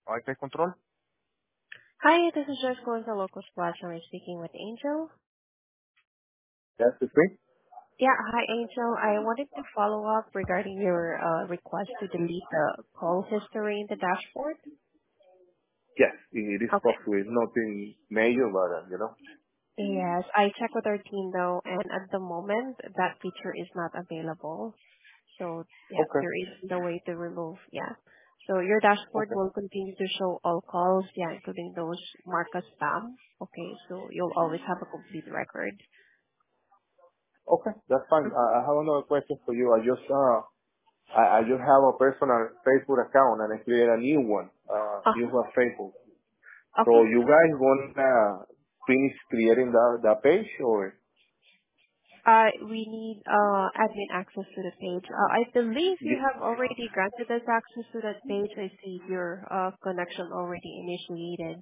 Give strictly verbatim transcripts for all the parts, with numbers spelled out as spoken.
Wi-Fi control? Hi, this is Joyce calling from Local Splash. I'm speaking with Angel. Yes, it's me. Yeah, hi Angel. I wanted to follow up regarding your uh, request to delete the call history in the dashboard. Yes, it is Okay. possible. It's nothing major, but uh, you know. Yes, I checked with our team though, and at the moment that feature is not available. So yeah, Okay. there is no way to remove. Yeah. So your dashboard Okay. will continue to show all calls, yeah, including those marked as spam. Okay, so you'll always have a complete record. Okay, that's fine. I, I have another question for you. I just uh, I, I just have a personal Facebook account and I create a new one. Uh, Uh, new one Facebook. So okay. you guys wanna finish creating that that page or? Uh, we need uh, admin access to the page. Uh, I believe you Ye- have already granted us access to that page. I see your uh, connection already initiated.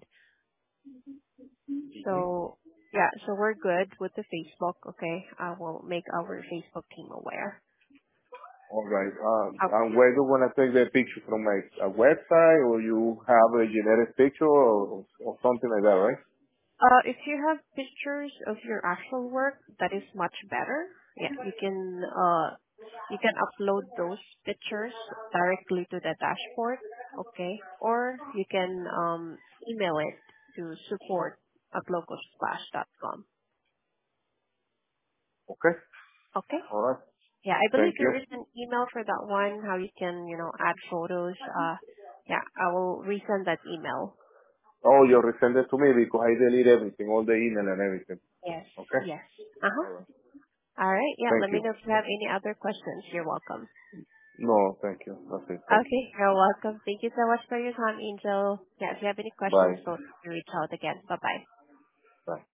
Mhm. So yeah, so we're good with the Facebook. Okay, I will make our Facebook team aware. All right. Um, Okay. and where do you wanna take the picture from, like a website, or you have a generic picture, or, or something like that, right? Uh, if you have pictures of your actual work, that is much better. Yeah, you can uh, you can upload those pictures directly to the dashboard, okay? Or you can um, email it to support at locosplash dot com. Okay. Okay? All right. Yeah, I believe Thank you. there is an email for that one. How you can you know add photos. Uh, yeah, I will resend that email. Oh, you resend it to me because I delete everything, all the email and everything. Yes, Okay. yes. Uh huh. All right. All right. Yeah. Thank Let me you. know if you have any other questions. You're welcome. No, thank you. That's it. Thank you. Okay, you're welcome. Thank you so much for your time, Angel. Yeah, if you have any questions, Bye. don't reach out again. Bye-bye. Bye.